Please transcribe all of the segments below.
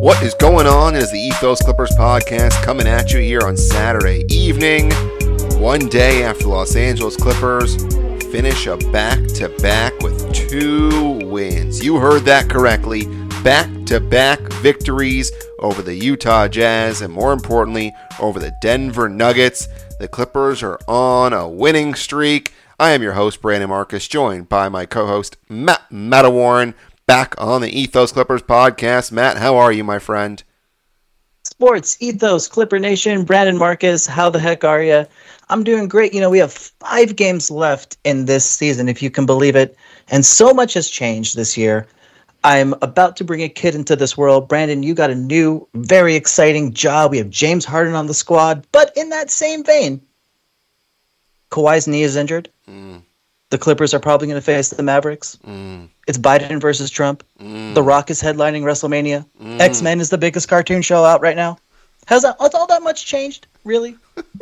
What is going on is the Ethos Clippers podcast coming at you here on Saturday evening, one day after the Los Angeles Clippers finish a back-to-back with 2 wins. You heard that correctly, back-to-back victories over the Utah Jazz and more importantly, over the Denver Nuggets. The Clippers are on a winning streak. I am your host, Brandon Marcus, joined by my co-host, Matt Mattawarren, back on the Ethos Clippers podcast. Matt, how are you, my friend? Sports, Ethos, Clipper Nation, Brandon Marcus, how the heck are you? I'm doing great. You know, we have 5 games left in this season, if you can believe it, and so much has changed this year. I'm about to bring a kid into this world. Brandon, you got a new, very exciting job. We have James Harden on the squad, but in that same vein, Kawhi's knee is injured. The Clippers are probably going to face the Mavericks. It's Biden versus Trump. The Rock is headlining WrestleMania. X-Men is the biggest cartoon show out right now. Has all that much changed, really?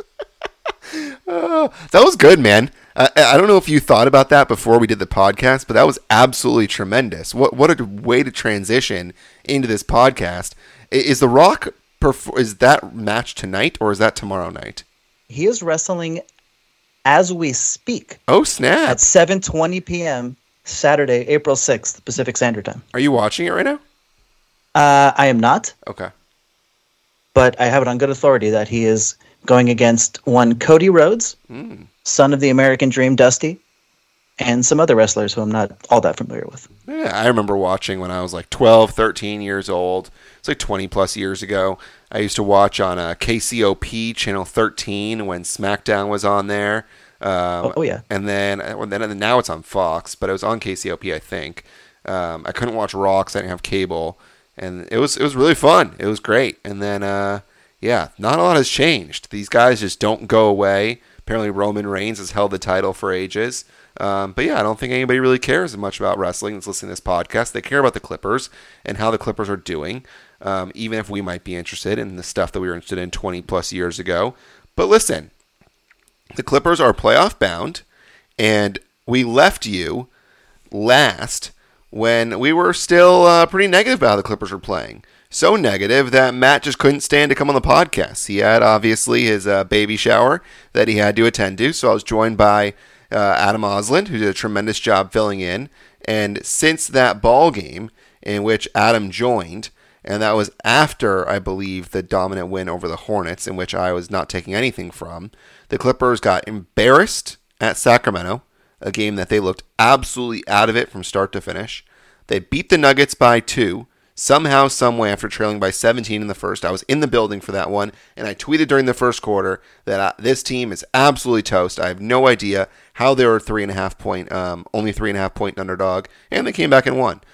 That was good, man. I don't know if you thought about that before we did the podcast, but that was absolutely tremendous. What a way to transition into this podcast. Is The Rock, is that match tonight or is that tomorrow night? He is wrestling as we speak. Oh, snap. At 7:20 p.m. Saturday, April 6th, Pacific Standard Time. Are you watching it right now? I am not. Okay. But I have it on good authority that he is going against one Cody Rhodes, son of the American Dream, Dusty, and some other wrestlers who I'm not all that familiar with. Yeah, I remember watching when I was like 12, 13 years old. It's like 20 plus years ago. I used to watch on KCOP Channel 13 when SmackDown was on there. Yeah. And then now it's on Fox, but it was on KCOP, I think. I couldn't watch Raw because I didn't have cable, and it was really fun. It was great. And then not a lot has changed. These guys just don't go away. Apparently Roman Reigns has held the title for ages. But yeah, I don't think anybody really cares much about wrestling that's listening to this podcast. They care about the Clippers and how the Clippers are doing, even if we might be interested in the stuff that we were interested in 20 plus years ago. But listen, the Clippers are playoff bound, and we left you last when we were still pretty negative about how the Clippers were playing. So negative that Matt just couldn't stand to come on the podcast. He had obviously his baby shower that he had to attend to, so I was joined by Adam Osland, who did a tremendous job filling in. And since that ball game in which Adam joined, and that was after, I believe, the dominant win over the Hornets, in which I was not taking anything from, the Clippers got embarrassed at Sacramento, a game that they looked absolutely out of it from start to finish. They beat the Nuggets by 2. Somehow, someway, after trailing by 17 in the first. I was in the building for that one, and I tweeted during the first quarter that this team is absolutely toast. I have no idea how they were only 3.5 point underdog, and they came back and won.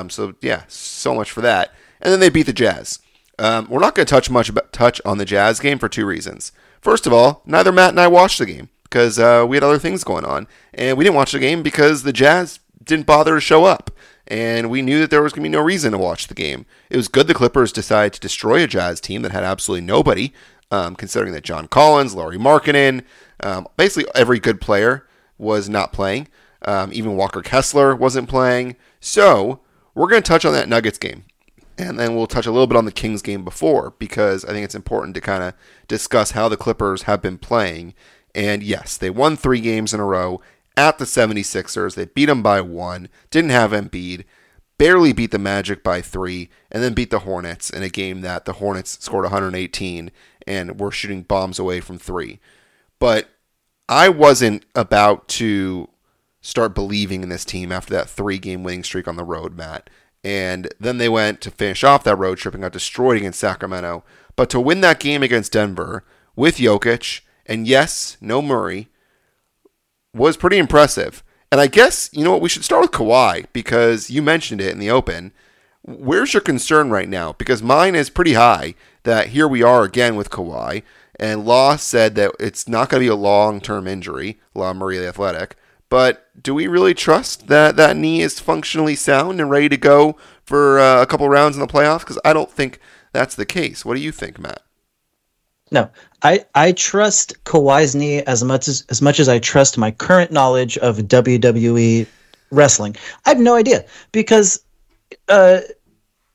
So much for that. And then they beat the Jazz. We're not going to touch on the Jazz game for 2 reasons. First of all, neither Matt and I watched the game because we had other things going on, and we didn't watch the game because the Jazz didn't bother to show up. And we knew that there was going to be no reason to watch the game. It was good the Clippers decided to destroy a Jazz team that had absolutely nobody, considering that John Collins, Lauri Markkanen, basically every good player was not playing. Even Walker Kessler wasn't playing. So we're going to touch on that Nuggets game. And then we'll touch a little bit on the Kings game before, because I think it's important to kind of discuss how the Clippers have been playing. And yes, they won 3 games in a row at the 76ers. They beat them by 1, didn't have Embiid, barely beat the Magic by 3, and then beat the Hornets in a game that the Hornets scored 118 and were shooting bombs away from 3. But I wasn't about to start believing in this team after that 3-game winning streak on the road, Matt. And then they went to finish off that road trip and got destroyed against Sacramento. But to win that game against Denver with Jokic, and yes, no Murray, was pretty impressive. And I guess, you know what, we should start with Kawhi, because you mentioned it in the open. Where's your concern right now? Because mine is pretty high that here we are again with Kawhi, and Law said that it's not going to be a long-term injury, Law Murray the Athletic, but do we really trust that that knee is functionally sound and ready to go for a couple rounds in the playoffs? Because I don't think that's the case. What do you think, Matt? No, I trust Kawhi's knee as much as I trust my current knowledge of WWE wrestling. I have no idea because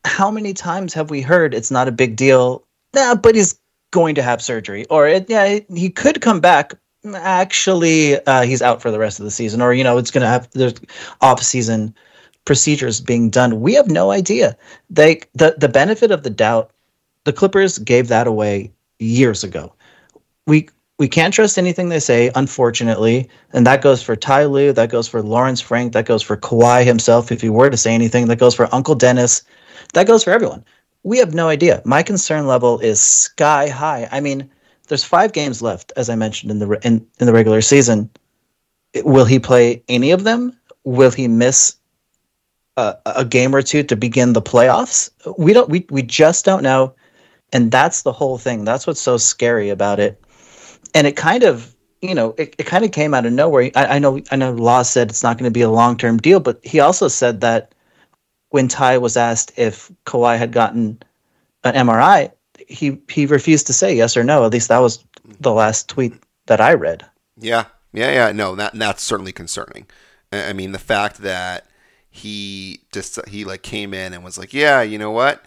how many times have we heard it's not a big deal? Nah, but he's going to have surgery, or he could come back. Actually, he's out for the rest of the season, or it's going to have there's off-season procedures being done. We have no idea. The benefit of the doubt, the Clippers gave that away years ago. We can't trust anything they say, unfortunately, and that goes for Ty Lue, that goes for Lawrence Frank, that goes for Kawhi himself. If he were to say anything, that goes for Uncle Dennis, that goes for everyone. We have no idea. My concern level is sky high. I mean, there's 5 games left, as I mentioned in the regular season. Will he play any of them? Will he miss a game or two to begin the playoffs? We just don't know, and that's the whole thing. That's what's so scary about it. And it kind of, it kind of came out of nowhere. I know Law said it's not going to be a long-term deal, but he also said that when Ty was asked if Kawhi had gotten an MRI, he refused to say yes or no. At least that was the last tweet that I read. Yeah. No, that's certainly concerning. I mean, the fact that he came in and was like, yeah, you know what?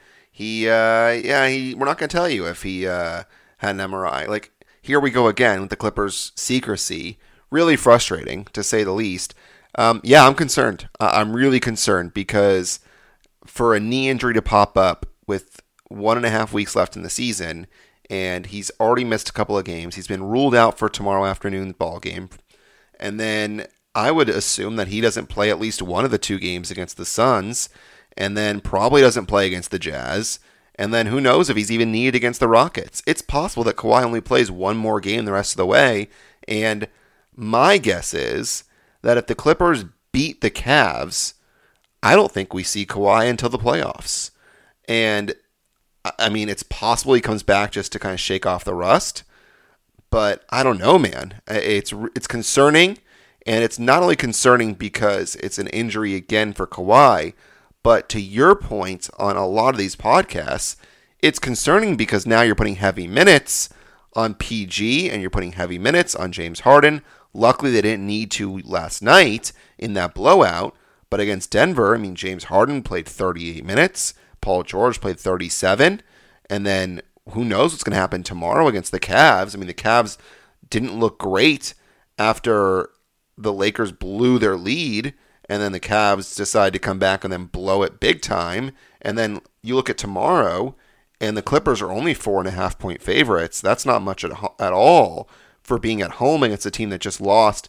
We're not going to tell you if he had an MRI. Like, here we go again with the Clippers' secrecy. Really frustrating, to say the least. Yeah, I'm concerned. I'm really concerned because for a knee injury to pop up with 1.5 weeks left in the season, and he's already missed a couple of games. He's been ruled out for tomorrow afternoon's ball game. And then I would assume that he doesn't play at least one of the 2 games against the Suns, and then probably doesn't play against the Jazz. And then who knows if he's even needed against the Rockets. It's possible that Kawhi only plays one more game the rest of the way. And my guess is that if the Clippers beat the Cavs, I don't think we see Kawhi until the playoffs. And I mean, it's possible he comes back just to kind of shake off the rust. But I don't know, man. It's concerning. And it's not only concerning because it's an injury again for Kawhi, but to your point on a lot of these podcasts, it's concerning because now you're putting heavy minutes on PG and you're putting heavy minutes on James Harden. Luckily, they didn't need to last night in that blowout. But against Denver, I mean, James Harden played 38 minutes. Paul George played 37. And then who knows what's going to happen tomorrow against the Cavs. I mean, the Cavs didn't look great after the Lakers blew their lead. And then the Cavs decide to come back and then blow it big time. And then you look at tomorrow, and the Clippers are only 4.5-point favorites. That's not much at all for being at home against a team that just lost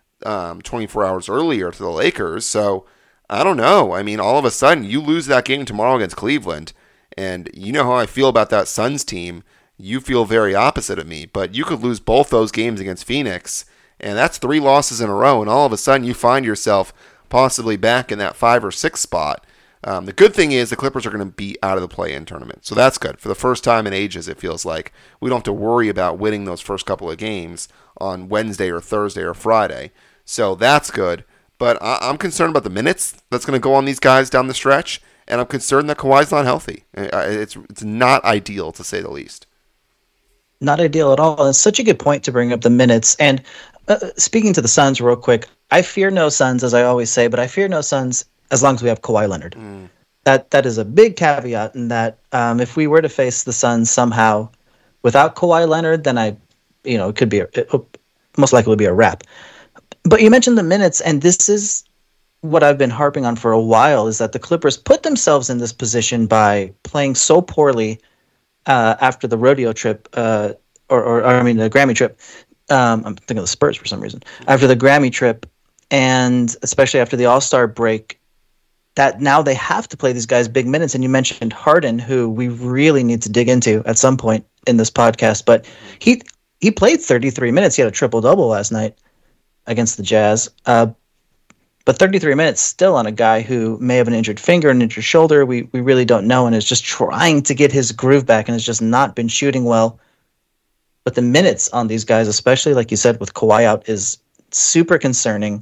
24 hours earlier to the Lakers. So I don't know. I mean, all of a sudden, you lose that game tomorrow against Cleveland, and you know how I feel about that Suns team. You feel very opposite of me, but you could lose both those games against Phoenix, and that's 3 losses in a row, and all of a sudden you find yourself possibly back in that 5 or 6 spot. The good thing is the Clippers are going to be out of the play-in tournament, so that's good. For the first time in ages, it feels like we don't have to worry about winning those first couple of games on Wednesday or Thursday or Friday, so that's good. But I'm concerned about the minutes that's going to go on these guys down the stretch, and I'm concerned that Kawhi's not healthy. It's not ideal, to say the least. Not ideal at all. It's such a good point to bring up the minutes. And speaking to the Suns real quick, I fear no Suns, as I always say, but I fear no Suns as long as we have Kawhi Leonard. That is a big caveat in that if we were to face the Suns somehow without Kawhi Leonard, then it could be most likely would be a wrap. But you mentioned the minutes, and this is what I've been harping on for a while, is that the Clippers put themselves in this position by playing so poorly after the rodeo trip, the Grammy trip. I'm thinking of the Spurs for some reason. After the Grammy trip, and especially after the All-Star break, that now they have to play these guys big minutes. And you mentioned Harden, who we really need to dig into at some point in this podcast. But he played 33 minutes. He had a triple-double last night against the Jazz. But 33 minutes still on a guy who may have an injured finger, an injured shoulder. We really don't know, and is just trying to get his groove back and has just not been shooting well. But the minutes on these guys, especially like you said with Kawhi out, is super concerning.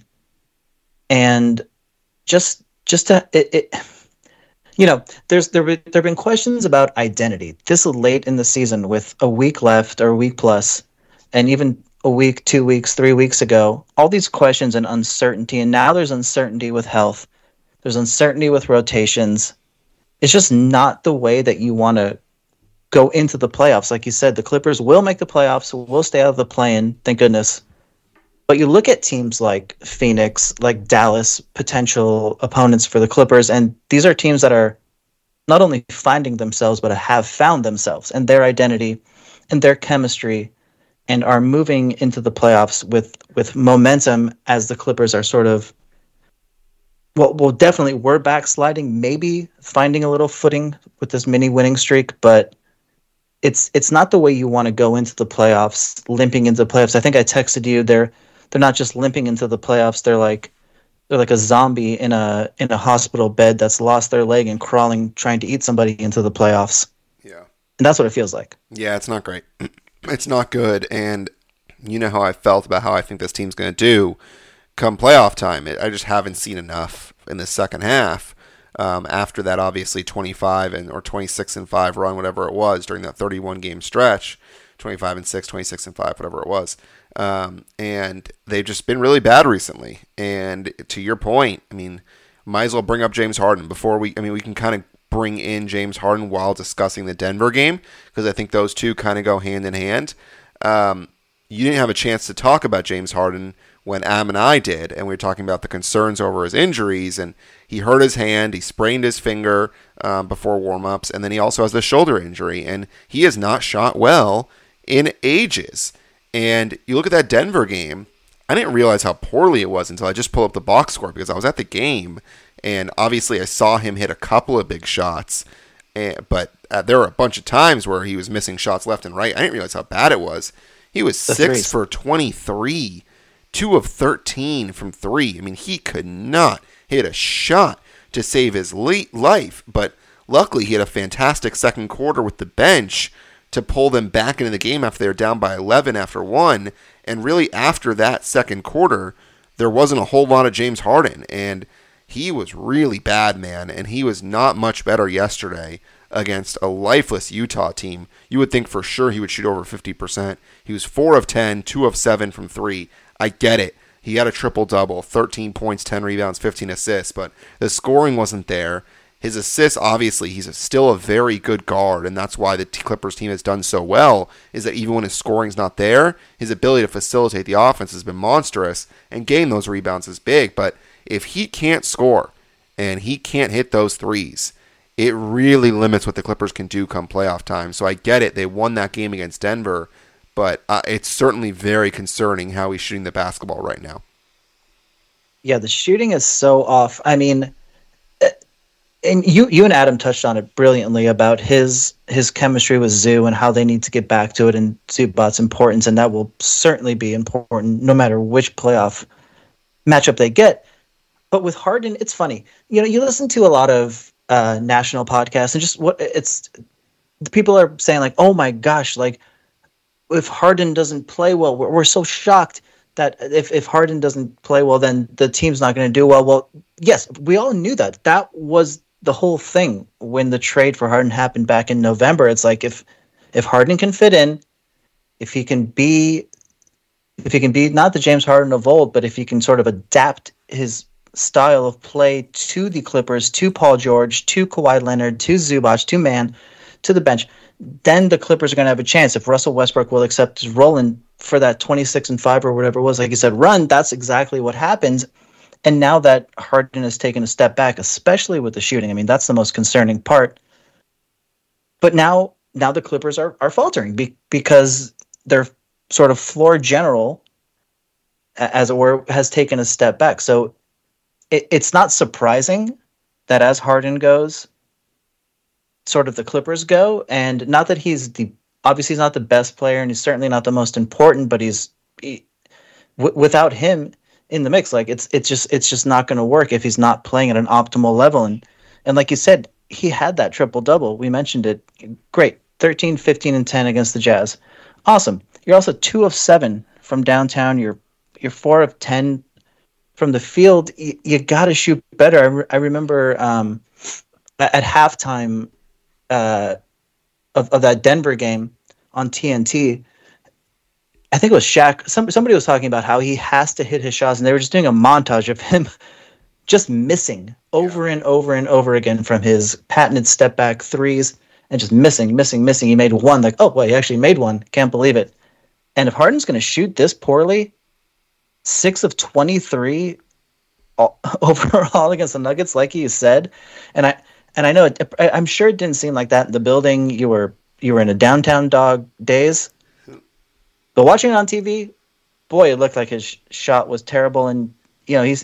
And there've been questions about identity this late in the season with a week left or a week plus, and even a week, 2 weeks, 3 weeks ago, all these questions and uncertainty. And now there's uncertainty with health. There's uncertainty with rotations. it's just not the way that you want to go into the playoffs. Like you said, the Clippers will make the playoffs, will stay out of the play-in, thank goodness. But you look at teams like Phoenix, like Dallas, potential opponents for the Clippers, and these are teams that are not only finding themselves, but have found themselves and their identity and their chemistry, and are moving into the playoffs with momentum as the Clippers are sort of, well, definitely we're backsliding, maybe finding a little footing with this mini winning streak, but it's not the way you want to go into the playoffs, limping into the playoffs. I think I texted you, they're not just limping into the playoffs, they're like a zombie in a hospital bed that's lost their leg and crawling, trying to eat somebody into the playoffs. Yeah. And that's what it feels like. Yeah, it's not great. It's not good. And you know how I felt about how I think this team's going to do come playoff time. I just haven't seen enough in the second half. After that, obviously 25 or 26-5 run, whatever it was, during that 31 game stretch, 25-6, 26-5, whatever it was. And they've just been really bad recently. And to your point, I mean, might as well bring up James Harden before we can kind of bring in James Harden while discussing the Denver game, because I think those two kind of go hand in hand. You didn't have a chance to talk about James Harden when Am and I did, and we were talking about the concerns over his injuries, and he hurt his hand, he sprained his finger before warm-ups, and then he also has the shoulder injury, and he has not shot well in ages. And you look at that Denver game, I didn't realize how poorly it was until I just pulled up the box score, because I was at the game, and obviously I saw him hit a couple of big shots, but there were a bunch of times where he was missing shots left and right. I didn't realize how bad it was. He was 6 for 23, 2 of 13 from 3. I mean, he could not hit a shot to save his life, but luckily he had a fantastic second quarter with the bench to pull them back into the game after they were down by 11 after 1. And really after that second quarter, there wasn't a whole lot of James Harden, and he was really bad, man, and he was not much better yesterday against a lifeless Utah team. You would think for sure he would shoot over 50%. He was 4 of 10, 2 of 7 from 3. I get it. He had a triple-double, 13 points, 10 rebounds, 15 assists, but the scoring wasn't there. His assists, obviously, he's still a very good guard, and that's why the Clippers team has done so well, is that even when his scoring's not there, his ability to facilitate the offense has been monstrous, and gain those rebounds is big. But if he can't score, and he can't hit those threes, it really limits what the Clippers can do come playoff time. So I get it. They won that game against Denver, but it's certainly very concerning how he's shooting the basketball right now. Yeah, the shooting is so off. I mean, and you and Adam touched on it brilliantly about his chemistry with Zoo and how they need to get back to it, and Zubac's importance, and that will certainly be important no matter which playoff matchup they get. But with Harden, it's funny. You know, you listen to a lot of national podcasts, and just the people are saying like, "Oh my gosh, like if Harden doesn't play well, we're so shocked that if Harden doesn't play well, then the team's not going to do well." Well, yes, we all knew that. That was the whole thing when the trade for Harden happened back in November. It's like if Harden can fit in, if he can be not the James Harden of old, but if he can sort of adapt his style of play to the Clippers, to Paul George, to Kawhi Leonard, to Zubac, to Man, to the bench, then the Clippers are going to have a chance. If Russell Westbrook will accept his role in for that 26-5 or whatever it was, like you said, run, that's exactly what happens. And now that Harden has taken a step back, especially with the shooting, I mean, that's the most concerning part. But now the Clippers are faltering because their sort of floor general, as it were, has taken a step back. So it's not surprising that as Harden goes, sort of the Clippers go. And not that obviously he's not the best player, and he's certainly not the most important, but without him in the mix, like it's just not going to work if he's not playing at an optimal level. And like you said, he had that triple double. We mentioned it. Great. 13, 15, and 10 against the Jazz. Awesome. You're also 2 of 7 from downtown. You're 4 of 10 from the field. You got to shoot better. I remember at halftime of that Denver game on TNT, I think it was Shaq. Somebody was talking about how he has to hit his shots, and they were just doing a montage of him just missing over and over and over again from his patented step back threes and just missing. He made one, like, oh, well, he actually made one. Can't believe it. And if Harden's going to shoot this poorly, 6 of 23 overall against the Nuggets, like you said, and I know I'm sure it didn't seem like that in the building. You were in a downtown dog days, but watching it on TV, boy, it looked like his shot was terrible. And you know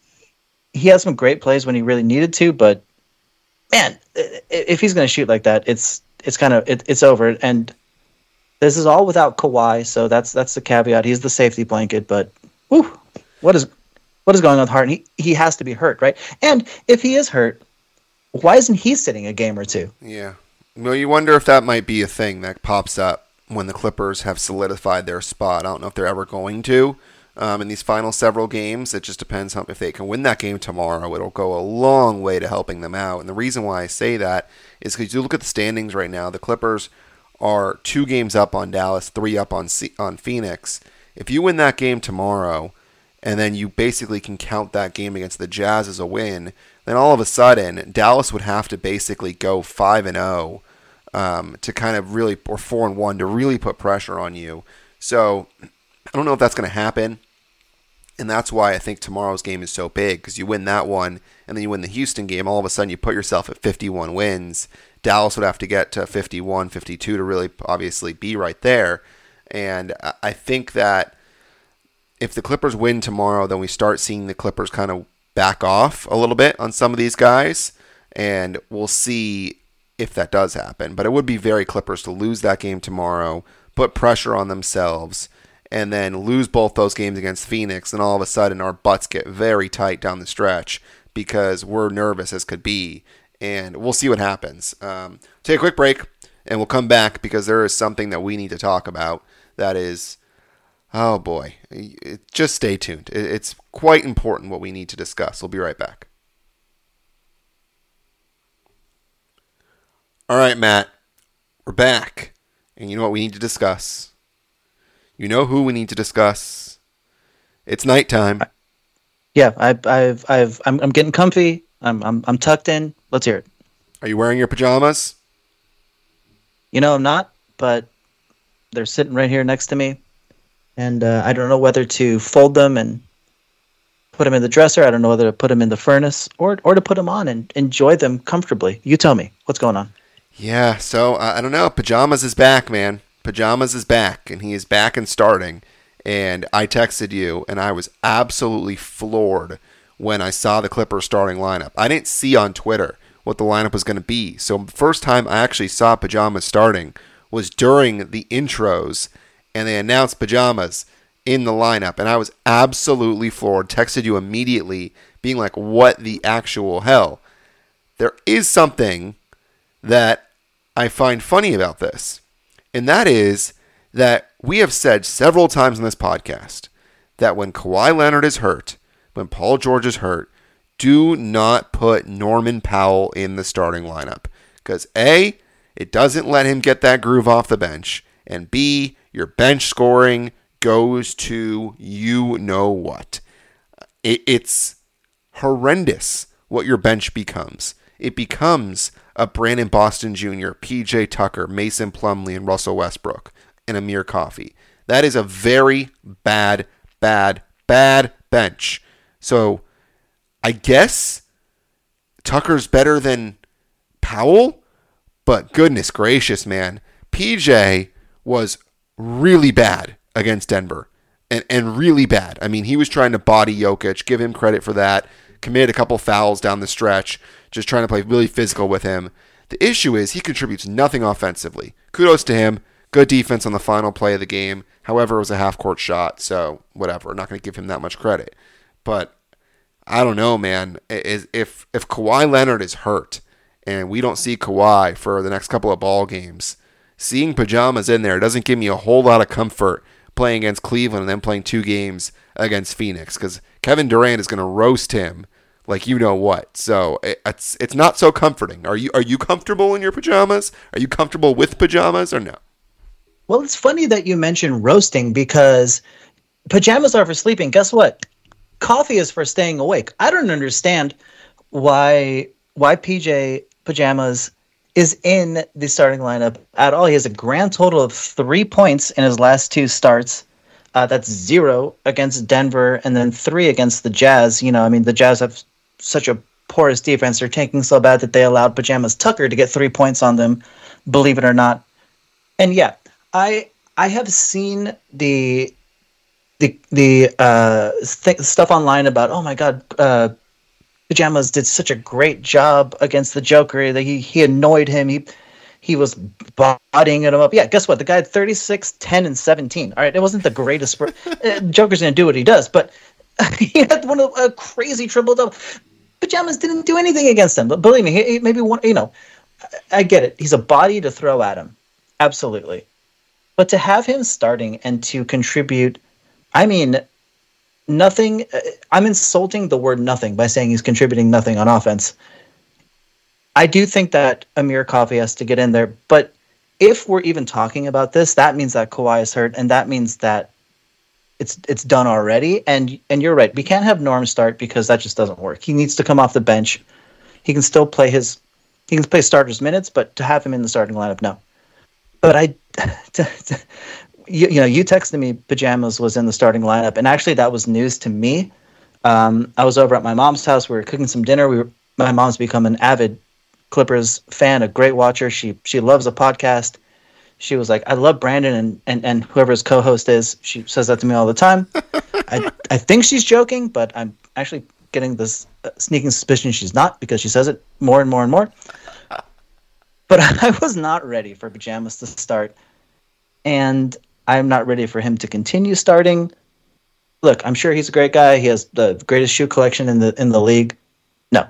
he has some great plays when he really needed to, but man, if he's going to shoot like that, it's over. And this is all without Kawhi, so that's the caveat. He's the safety blanket, but whew, what is going on with Harden? He has to be hurt, right? And if he is hurt, why isn't he sitting a game or two? Yeah. Well, you wonder if that might be a thing that pops up when the Clippers have solidified their spot. I don't know if they're ever going to in these final several games. It just depends on if they can win that game tomorrow. It'll go a long way to helping them out. And the reason why I say that is because you look at the standings right now. The Clippers are 2 games up on Dallas, 3 up on Phoenix. If you win that game tomorrow, and then you basically can count that game against the Jazz as a win, then all of a sudden Dallas would have to basically go 5-0 to kind of really, or 4-1 to really put pressure on you. So I don't know if that's going to happen, and that's why I think tomorrow's game is so big, because you win that one, and then you win the Houston game, all of a sudden you put yourself at 51 wins. Dallas would have to get to 51, 52 to really obviously be right there, and I think that if the Clippers win tomorrow, then we start seeing the Clippers kind of back off a little bit on some of these guys, and we'll see if that does happen. But it would be very Clippers to lose that game tomorrow, put pressure on themselves, and then lose both those games against Phoenix, and all of a sudden our butts get very tight down the stretch because we're nervous as could be, and we'll see what happens. Take a quick break, and we'll come back because there is something that we need to talk about that is... oh boy, just stay tuned. It's quite important what we need to discuss. We'll be right back. All right, Matt, we're back. And you know what we need to discuss? You know who we need to discuss? It's nighttime. Yeah, I'm getting comfy. I'm tucked in. Let's hear it. Are you wearing your pajamas? You know I'm not, but they're sitting right here next to me. And I don't know whether to fold them and put them in the dresser. I don't know whether to put them in the furnace or to put them on and enjoy them comfortably. You tell me. What's going on? Yeah, so I don't know. Pajamas is back, man. Pajamas is back, and he is back and starting. And I texted you, and I was absolutely floored when I saw the Clippers starting lineup. I didn't see on Twitter what the lineup was going to be. So the first time I actually saw Pajamas starting was during the intros, and they announced Pajamas in the lineup, and I was absolutely floored. Texted you immediately, being like, what the actual hell? There is something that I find funny about this, and that is that we have said several times in this podcast that when Kawhi Leonard is hurt, when Paul George is hurt, do not put Norman Powell in the starting lineup. Because A, it doesn't let him get that groove off the bench, and B, your bench scoring goes to you know what. It's horrendous what your bench becomes. It becomes a Brandon Boston Jr., PJ Tucker, Mason Plumlee, and Russell Westbrook, and Amir Coffey. That is a very bad bench. So I guess Tucker's better than Powell, but goodness gracious, man. PJ was really bad against Denver, and really bad. I mean, he was trying to body Jokic, give him credit for that, committed a couple fouls down the stretch, just trying to play really physical with him. The issue is he contributes nothing offensively. Kudos to him. Good defense on the final play of the game. However, it was a half-court shot, so whatever. I'm not going to give him that much credit. But I don't know, man. If Kawhi Leonard is hurt and we don't see Kawhi for the next couple of ball games, seeing Pajamas in there doesn't give me a whole lot of comfort playing against Cleveland and then playing 2 games against Phoenix, because Kevin Durant is going to roast him like you know what. So it's not so comforting. Are you comfortable in your pajamas? Are you comfortable with pajamas or no? Well, it's funny that you mentioned roasting, because pajamas are for sleeping. Guess what? coffee is for staying awake. I don't understand why PJ Pajamas is in the starting lineup at all. He has a grand total of 3 points in his last 2 starts. That's 0 against Denver and then 3 against the Jazz. You know, I mean, the Jazz have such a porous defense. They're tanking so bad that they allowed Pajamas Tucker to get 3 points on them, believe it or not. And yeah, I have seen the stuff online about, oh my God, Pajamas did such a great job against the Joker that he annoyed him. He was bodying him up. Yeah, guess what? The guy had 36, 10, and 17. All right, it wasn't the greatest. Joker's going to do what he does, but he had a crazy triple-double. Pajamas didn't do anything against him. But believe me, he maybe one. You know, I get it. He's a body to throw at him. Absolutely. But to have him starting and to contribute, I mean, nothing. I'm insulting the word nothing by saying he's contributing nothing on offense. I do think that Amir Coffey has to get in there, but if we're even talking about this, that means that Kawhi is hurt, and that means that it's done already. And you're right, we can't have Norm start because that just doesn't work. He needs to come off the bench. He can still play starters minutes, but to have him in the starting lineup, no. But you texted me Pajamas was in the starting lineup, and actually that was news to me. I was over at my mom's house. We were cooking some dinner. My mom's become an avid Clippers fan, a great watcher. She loves a podcast. She was like, I love Brandon and whoever his co-host is. She says that to me all the time. I think she's joking, but I'm actually getting this sneaking suspicion she's not, because she says it more and more and more. But I was not ready for Pajamas to start, and I'm not ready for him to continue starting. Look, I'm sure he's a great guy. He has the greatest shoe collection in the league. No,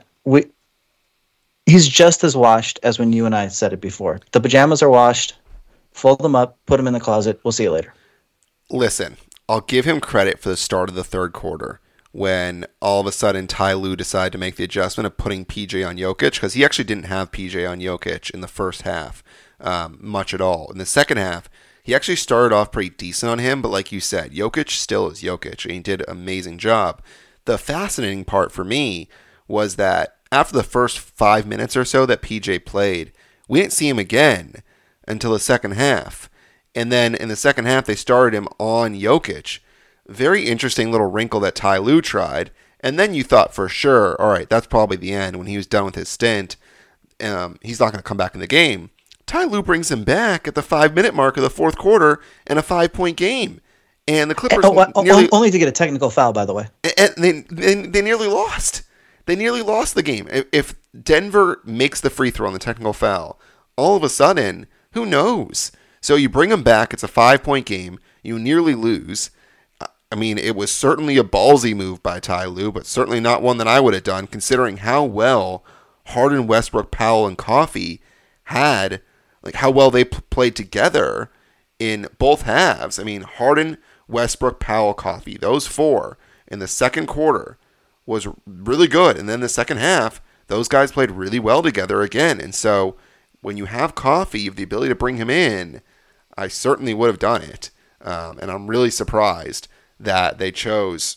he's just as washed as when you and I said it before. The pajamas are washed. Fold them up, put them in the closet. We'll see you later. Listen, I'll give him credit for the start of the third quarter when all of a sudden Ty Lue decided to make the adjustment of putting PJ on Jokic, because he actually didn't have PJ on Jokic in the first half much at all. In the second half, he actually started off pretty decent on him, but like you said, Jokic still is Jokic, and he did an amazing job. The fascinating part for me was that after the first 5 minutes or so that PJ played, we didn't see him again until the second half. And then in the second half, they started him on Jokic. Very interesting little wrinkle that Ty Lue tried. And then you thought for sure, all right, that's probably the end. When he was done with his stint, he's not going to come back in the game. Ty Lue brings him back at the 5-minute mark of the fourth quarter in a 5-point game. And the Clippers only to get a technical foul, by the way. And they nearly lost. They nearly lost the game. If Denver makes the free throw on the technical foul, all of a sudden, who knows? So you bring him back. It's a 5-point game. You nearly lose. I mean, it was certainly a ballsy move by Ty Lue, but certainly not one that I would have done, considering how well Harden, Westbrook, Powell, and Coffey had, like how well they played together in both halves. I mean, Harden, Westbrook, Powell, Coffey, those four in the second quarter was really good. And then the second half, those guys played really well together again. And so when you have Coffey, you have the ability to bring him in. I certainly would have done it. And I'm really surprised that they chose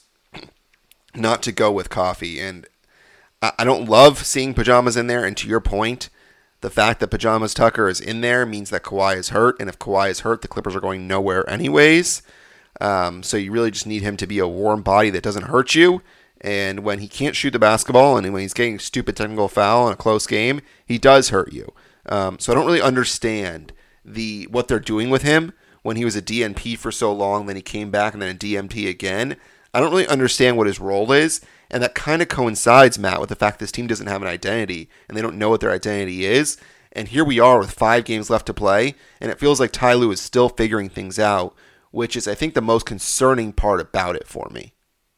not to go with Coffey. And I don't love seeing Pajamas in there. And to your point, the fact that Pajamas Tucker is in there means that Kawhi is hurt. And if Kawhi is hurt, the Clippers are going nowhere anyways. So you really just need him to be a warm body that doesn't hurt you. And when he can't shoot the basketball and when he's getting a stupid technical foul in a close game, he does hurt you. So I don't really understand what they're doing with him when he was a DNP for so long, then he came back and then a DMT again. I don't really understand what his role is, and that kind of coincides, Matt, with the fact this team doesn't have an identity, and they don't know what their identity is. And here we are with 5 games left to play, and it feels like Ty Lue is still figuring things out, which is, I think, the most concerning part about it for me.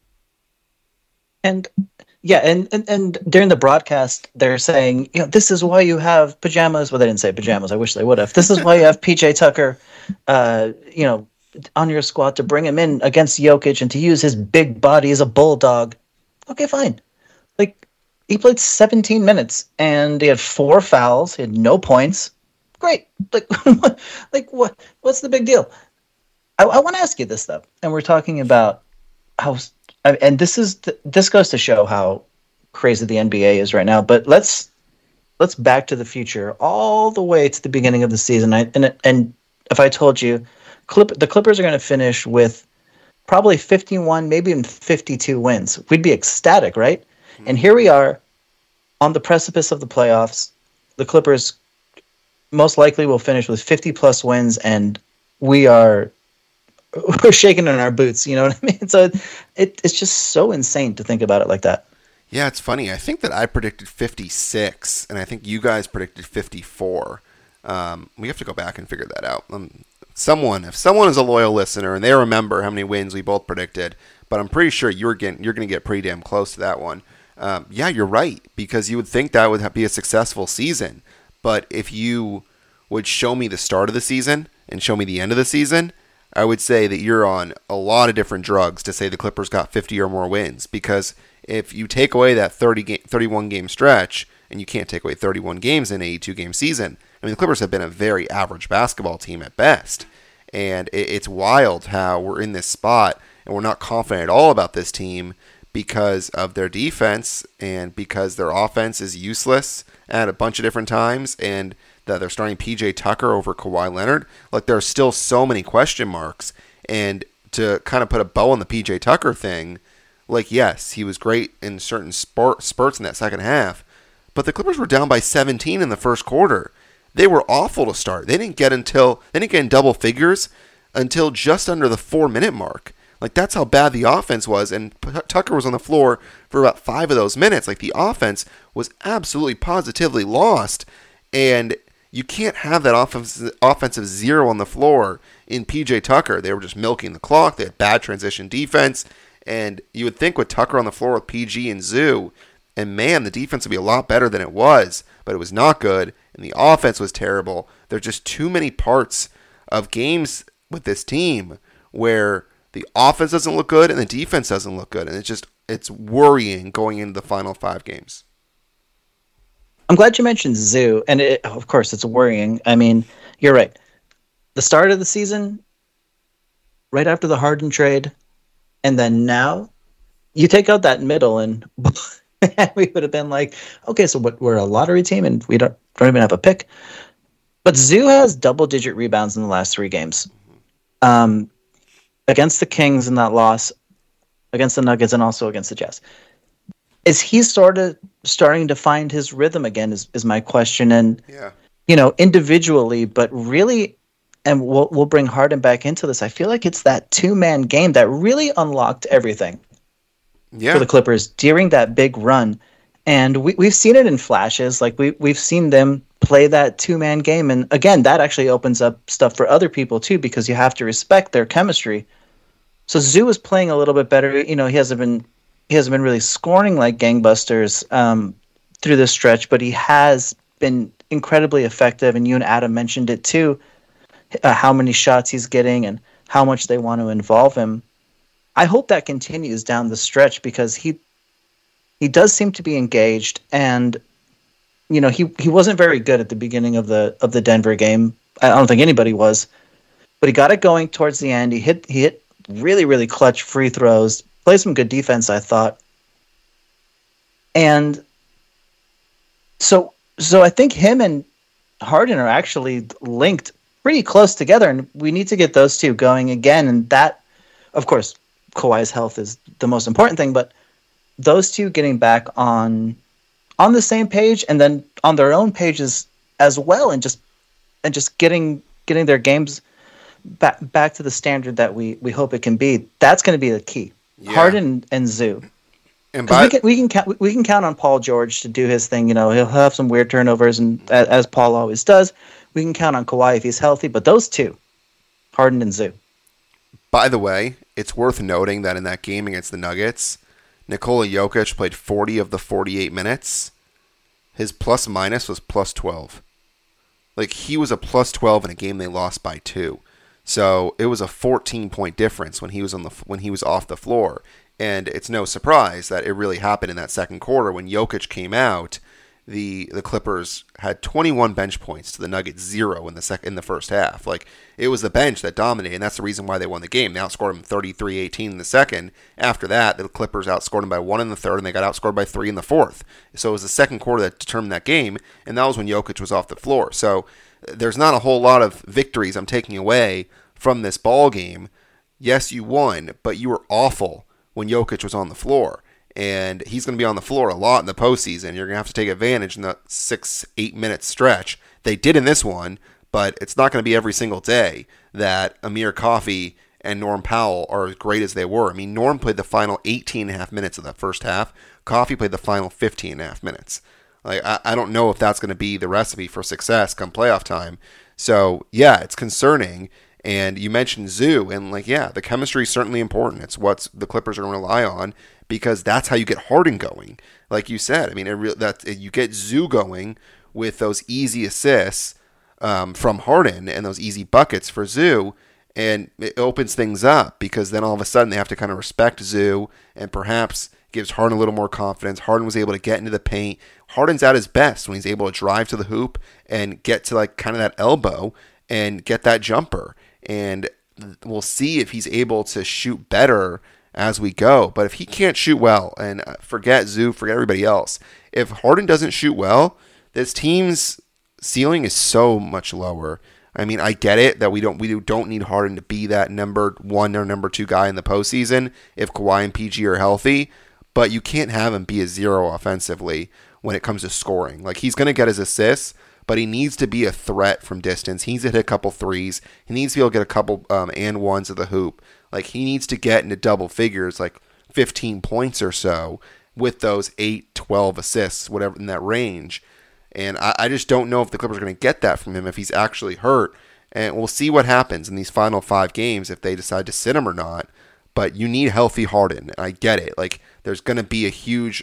And yeah, and during the broadcast, they're saying, this is why you have Pajamas. Well, they didn't say Pajamas. I wish they would have. This is why you have PJ Tucker, on your squad to bring him in against Jokic and to use his big body as a bulldog. Okay, fine. Like, he played 17 minutes and he had 4 fouls. He had no points. Great. What's the big deal? I want to ask you this, though. And we're talking about how And this goes to show how crazy the NBA is right now. But let's back to the future, all the way to the beginning of the season. And if I told you, the Clippers are going to finish with probably 51, maybe even 52 wins, we'd be ecstatic, right? Mm-hmm. And here we are on the precipice of the playoffs. The Clippers most likely will finish with 50 plus wins, and we're shaking in our boots. You know what I mean? So it's just so insane to think about it like that. Yeah, it's funny. I think that I predicted 56, and I think you guys predicted 54. We have to go back and figure that out. If someone is a loyal listener and they remember how many wins we both predicted, but I'm pretty sure you're going to get pretty damn close to that one. Yeah, you're right, because you would think that would be a successful season. But if you would show me the start of the season and show me the end of the season, I would say that you're on a lot of different drugs to say the Clippers got 50 or more wins, because if you take away that 31 game stretch, and you can't take away 31 games in an 82 game season, I mean, the Clippers have been a very average basketball team at best. And it's wild how we're in this spot and we're not confident at all about this team because of their defense and because their offense is useless at a bunch of different times, and that they're starting PJ Tucker over Kawhi Leonard. Like, there are still so many question marks. And to kind of put a bow on the PJ Tucker thing, like, yes, he was great in certain spurts in that second half, but the Clippers were down by 17 in the first quarter. They were awful to start. They didn't get in double figures until just under the 4-minute mark. Like, that's how bad the offense was, and Tucker was on the floor for about 5 of those minutes. Like, the offense was absolutely positively lost, and you can't have that offensive zero on the floor in PJ Tucker. They were just milking the clock. They had bad transition defense, and you would think with Tucker on the floor with PG and Zoo, and man, the defense would be a lot better than it was, but it was not good, and the offense was terrible. There's just too many parts of games with this team where the offense doesn't look good and the defense doesn't look good, and it's worrying going into the final 5 games. I'm glad you mentioned Zoo, and of course it's worrying. I mean, you're right. The start of the season, right after the Harden trade, and then now, you take out that middle, and we would have been like, okay, so we're a lottery team, and we don't even have a pick. But Zoo has double-digit rebounds in the last 3 games. Against the Kings in that loss, against the Nuggets, and also against the Jazz. Is he sort of starting to find his rhythm again is my question. And, individually, but really, and we'll bring Harden back into this, I feel like it's that 2-man game that really unlocked everything for the Clippers during that big run. And we've seen it in flashes. Like, we've seen them play that 2-man game. And again, that actually opens up stuff for other people too, because you have to respect their chemistry. So Zoo is playing a little bit better. He hasn't been really scoring like gangbusters through this stretch, but he has been incredibly effective. And you and Adam mentioned it too, how many shots he's getting and how much they want to involve him. I hope that continues down the stretch, because he does seem to be engaged, and he wasn't very good at the beginning of the Denver game. I don't think anybody was, but he got it going towards the end. He hit really, really clutch free throws, played some good defense, I thought. And so I think him and Harden are actually linked pretty close together, and we need to get those two going again. And that, of course, Kawhi's health is the most important thing, but those two getting back on the same page, and then on their own pages as well, and just getting their games back to the standard that we hope it can be. That's going to be the key. Yeah. Harden and Zoo. And we can count on Paul George to do his thing. He'll have some weird turnovers, and as Paul always does. We can count on Kawhi if he's healthy, but those two, Harden and Zoo. By the way, it's worth noting that in that game against the Nuggets, Nikola Jokic played 40 of the 48 minutes. His plus minus was plus 12. Like, he was a plus 12 in a game they lost by 2. So it was a 14-point difference when he was off the floor. And it's no surprise that it really happened in that second quarter when Jokic came out. the Clippers had 21 bench points to the Nuggets 0 in the first half. Like, it was the bench that dominated, and that's the reason why they won the game. They outscored them 33-18 in the second. After that, the Clippers outscored them by 1 in the third, and they got outscored by 3 in the fourth. So it was the second quarter that determined that game, and that was when Jokic was off the floor. So there's not a whole lot of victories I'm taking away from this ball game. Yes, you won, but you were awful when Jokic was on the floor. And he's going to be on the floor a lot in the postseason. You're going to have to take advantage in the 6-8 minute stretch. They did in this one, but it's not going to be every single day that Amir Coffey and Norm Powell are as great as they were. I mean, Norm played the final 18.5 minutes of the first half. Coffey played the final 15.5 minutes. Like, I don't know if that's going to be the recipe for success come playoff time. So, yeah, it's concerning. And you mentioned Zoo, and the chemistry is certainly important. It's what the Clippers are going to rely on because that's how you get Harden going. Like you said, I mean, you get Zoo going with those easy assists from Harden and those easy buckets for Zoo, and it opens things up because then all of a sudden they have to kind of respect Zoo and perhaps gives Harden a little more confidence. Harden was able to get into the paint. Harden's at his best when he's able to drive to the hoop and get to kind of that elbow and get that jumper. And we'll see if he's able to shoot better as we go. But if he can't shoot well, and forget Zoo, forget everybody else, if Harden doesn't shoot well, this team's ceiling is so much lower. I mean, I get it that we don't need Harden to be that number 1 or number 2 guy in the postseason if Kawhi and PG are healthy, but you can't have him be a 0 offensively when it comes to scoring. Like, he's going to get his assists, but he needs to be a threat from distance. He needs to hit a couple threes. He needs to be able to get a couple and ones at the hoop. Like, he needs to get into double figures, like 15 points or so, with those 8, 12 assists, whatever in that range. And I just don't know if the Clippers are going to get that from him if he's actually hurt. And we'll see what happens in these final 5 games if they decide to sit him or not. But you need healthy Harden. I get it. Like, there's going to be a huge,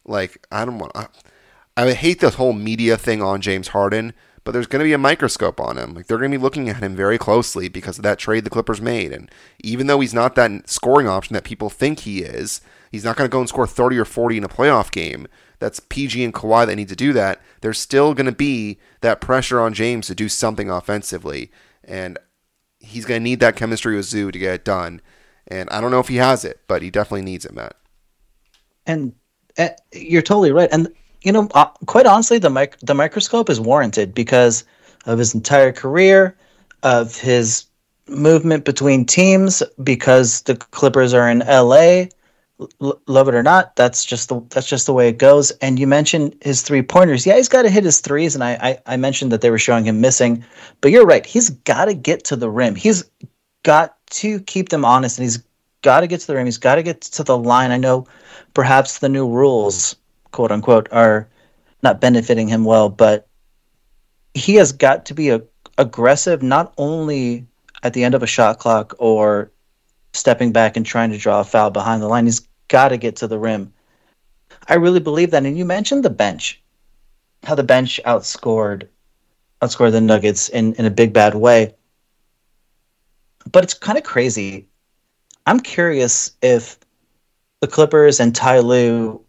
I hate this whole media thing on James Harden, but there's going to be a microscope on him. Like, they're going to be looking at him very closely because of that trade the Clippers made. And even though he's not that scoring option that people think he is, he's not going to go and score 30 or 40 in a playoff game. That's PG and Kawhi that need to do that. There's still going to be that pressure on James to do something offensively. And he's going to need that chemistry with Zoo to get it done. And I don't know if he has it, but he definitely needs it, Matt. And you're totally right. And, quite honestly, the microscope is warranted because of his entire career, of his movement between teams, because the Clippers are in LA. Love it or not, that's just the way it goes. And you mentioned his 3-pointers. Yeah, he's got to hit his threes, and I mentioned that they were showing him missing. But you're right. He's got to get to the rim. He's got to keep them honest, and he's got to get to the rim. He's got to get to the line. I know perhaps the new rules, quote unquote, are not benefiting him well, but he has got to be aggressive, not only at the end of a shot clock or stepping back and trying to draw a foul behind the line. He's got to get to the rim. I really believe that. And you mentioned the bench, how the bench outscored the Nuggets in a big bad way. But it's kind of crazy. I'm curious if the Clippers and Ty Lue,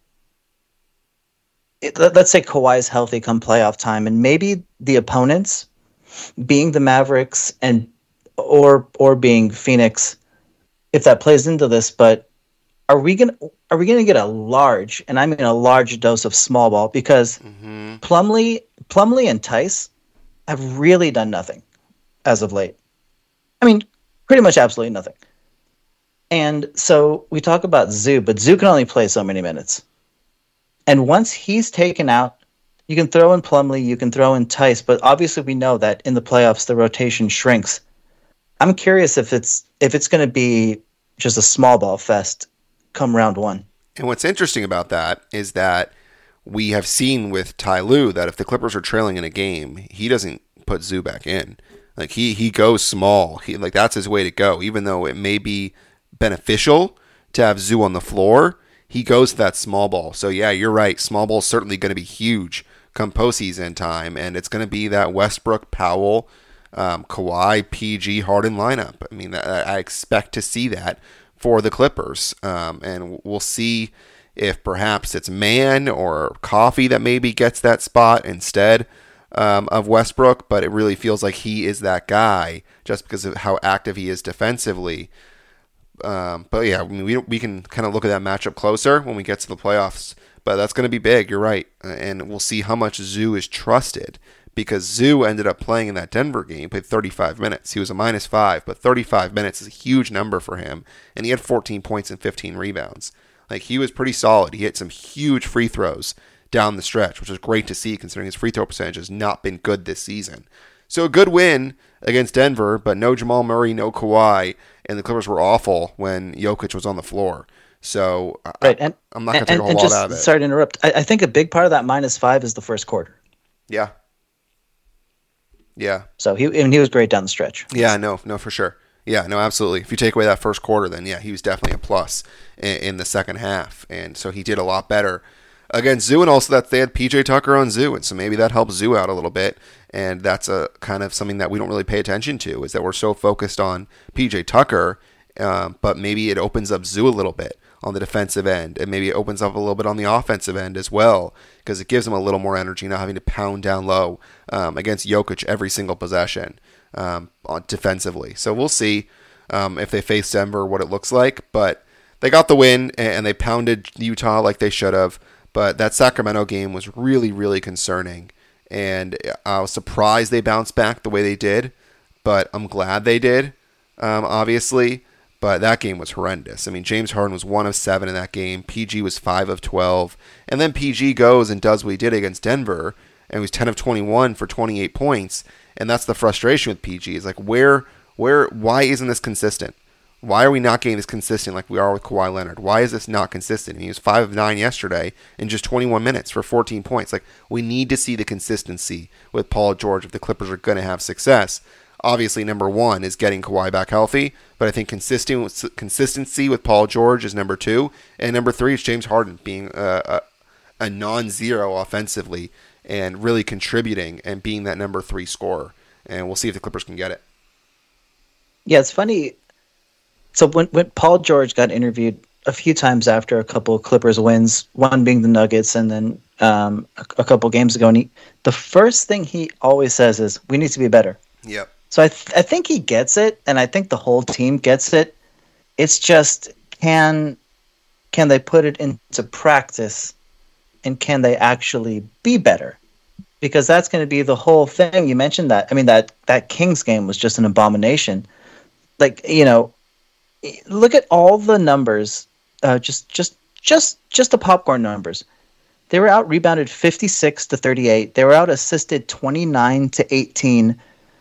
let's say Kawhi's healthy come playoff time, and maybe the opponents, being the Mavericks or being Phoenix, if that plays into this, but are we gonna get a large, and I mean a large dose of small ball, because Plumlee and Tice have really done nothing as of late. I mean, pretty much absolutely nothing. And so we talk about Zoo, but Zoo can only play so many minutes. And once he's taken out, you can throw in Plumlee, you can throw in Tice, but obviously we know that in the playoffs the rotation shrinks. I'm curious if it's going to be just a small ball fest come round 1. And what's interesting about that is that we have seen with Ty Lue that if the Clippers are trailing in a game, he doesn't put Zoo back in. Like, he goes small. That's his way to go. Even though it may be beneficial to have Zoo on the floor, he goes to that small ball. So yeah, you're right. Small ball is certainly going to be huge come postseason time, and it's going to be that Westbrook, Powell, Kawhi, PG, Harden lineup. I mean, I expect to see that for the Clippers, and we'll see if perhaps it's Man or Coffee that maybe gets that spot instead of Westbrook, but it really feels like he is that guy just because of how active he is defensively. But yeah, I mean, we can kind of look at that matchup closer when we get to the playoffs, but that's going to be big. You're right. And we'll see how much Zoo is trusted, because Zoo ended up playing in that Denver game. He played 35 minutes. He was a -5, but 35 minutes is a huge number for him. And he had 14 points and 15 rebounds. Like, he was pretty solid. He hit some huge free throws down the stretch, which is great to see considering his free throw percentage has not been good this season. So a good win against Denver, but no Jamal Murray, no Kawhi, and the Clippers were awful when Jokic was on the floor. So right. I'm not going to take a whole lot out of it. Sorry to interrupt. I think a big part of that -5 is the first quarter. Yeah. Yeah. So he was great down the stretch. Yeah, no, for sure. Yeah, no, absolutely. If you take away that first quarter, then yeah, he was definitely a plus in the second half. And so he did a lot better against Zoo, and also that they had PJ Tucker on Zoo, and so maybe that helps Zoo out a little bit. And that's a kind of something that we don't really pay attention to, is that we're so focused on PJ Tucker, but maybe it opens up Zoo a little bit on the defensive end, and maybe it opens up a little bit on the offensive end as well, because it gives him a little more energy, not having to pound down low against Jokic every single possession defensively. So we'll see if they face Denver what it looks like, but they got the win, and they pounded Utah like they should have. But that Sacramento game was really, really concerning, and I was surprised they bounced back the way they did, but I'm glad they did, obviously. But that game was horrendous. I mean, James Harden was 1 of 7 in that game. PG was 5 of 12. And then PG goes and does what he did against Denver, and he was 10 of 21 for 28 points. And that's the frustration with PG. Is like, why isn't this consistent? Why are we not getting this consistent like we are with Kawhi Leonard? Why is this not consistent? And he was 5 of 9 yesterday in just 21 minutes for 14 points. Like, we need to see the consistency with Paul George if the Clippers are going to have success. Obviously, number one is getting Kawhi back healthy, but I think consistency with Paul George is number 2, and number 3 is James Harden being a non-zero offensively and really contributing and being that number 3 scorer. And we'll see if the Clippers can get it. Yeah, it's funny. So when Paul George got interviewed a few times after a couple of Clippers wins, one being the Nuggets, and then a couple games ago, and the first thing he always says is, "We need to be better." Yep. So I think he gets it, and I think the whole team gets it. It's just, can they put it into practice, and can they actually be better? Because that's going to be the whole thing. You mentioned that. I mean, that Kings game was just an abomination. Like, look at all the numbers, just the popcorn numbers. They were out rebounded 56 to 38. They were out assisted 29 to 18.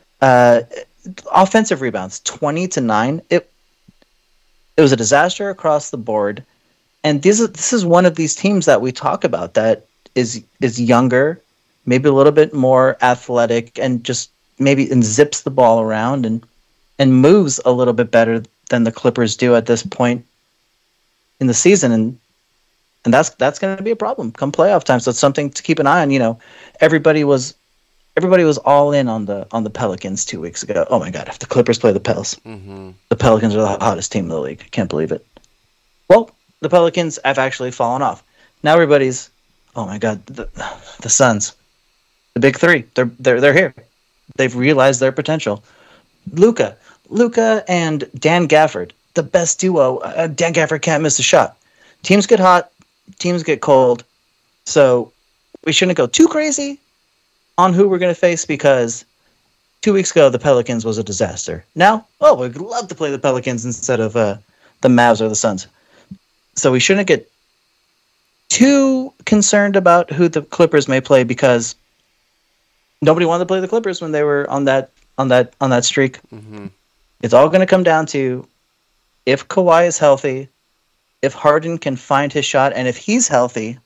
Offensive rebounds 20 to 9. It was a disaster across the board. And this is one of these teams that we talk about that is younger, maybe a little bit more athletic, and just maybe zips the ball around and moves a little bit better than the Clippers do at this point in the season, and that's going to be a problem come playoff time. So it's something to keep an eye on. Everybody was all in on the Pelicans 2 weeks ago. Oh my God, if the Clippers play the Pels, the Pelicans are the hottest team in the league. I can't believe it. Well, the Pelicans have actually fallen off. Now everybody's, oh my God, the Suns, the big three, they're here. They've realized their potential. Luka and Dan Gafford, the best duo. Dan Gafford can't miss a shot. Teams get hot, teams get cold. So we shouldn't go too crazy on who we're going to face, because 2 weeks ago the Pelicans was a disaster. Now, we'd love to play the Pelicans instead of the Mavs or the Suns. So we shouldn't get too concerned about who the Clippers may play, because nobody wanted to play the Clippers when they were on that streak. Mm-hmm. It's all going to come down to if Kawhi is healthy, if Harden can find his shot, and if he's healthy,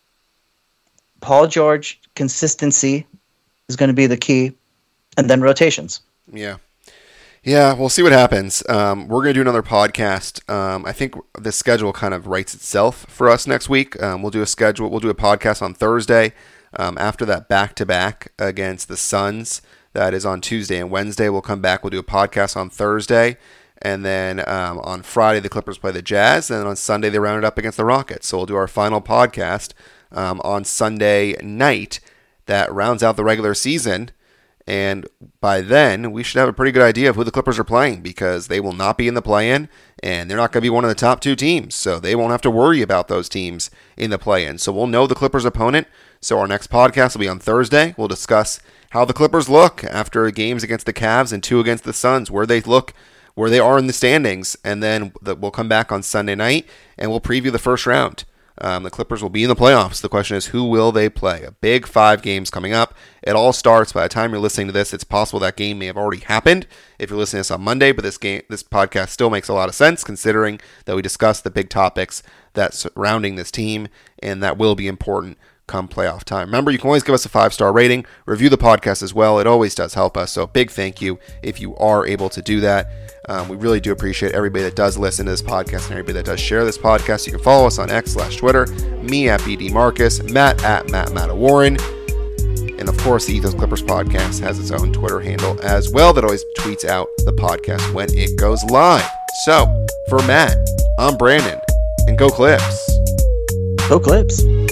Paul George consistency is going to be the key, and then rotations. Yeah, we'll see what happens. We're going to do another podcast. I think the schedule kind of writes itself for us next week. We'll do a podcast on Thursday. After that back-to-back against the Suns, that is on Tuesday and Wednesday. We'll come back. We'll do a podcast on Thursday. And then on Friday, the Clippers play the Jazz. And then on Sunday, they round it up against the Rockets. So we'll do our final podcast on Sunday night that rounds out the regular season. And by then, we should have a pretty good idea of who the Clippers are playing, because they will not be in the play-in, and they're not going to be one of the top 2 teams. So they won't have to worry about those teams in the play-in. So we'll know the Clippers' opponent. So our next podcast will be on Thursday. We'll discuss how the Clippers look after games against the Cavs and 2 against the Suns, where they look, where they are in the standings. And then we'll come back on Sunday night, and we'll preview the first round. The Clippers will be in the playoffs. The question is, who will they play? A big 5 games coming up. It all starts by the time you're listening to this. It's possible that game may have already happened if you're listening to this on Monday, but this podcast still makes a lot of sense considering that we discussed the big topics that surrounding this team, and that will be important come playoff time. Remember, you can always give us a 5-star rating, review the podcast as well. It always does help us. So a big thank you if you are able to do that. We really do appreciate everybody that does listen to this podcast and everybody that does share this podcast. You can follow us on X/Twitter, me at BD Marcus, Matt at Matt Warren. And of course, the Ethos Clippers podcast has its own Twitter handle as well that always tweets out the podcast when it goes live. So for Matt, I'm Brandon, and go Clips. Go Clips.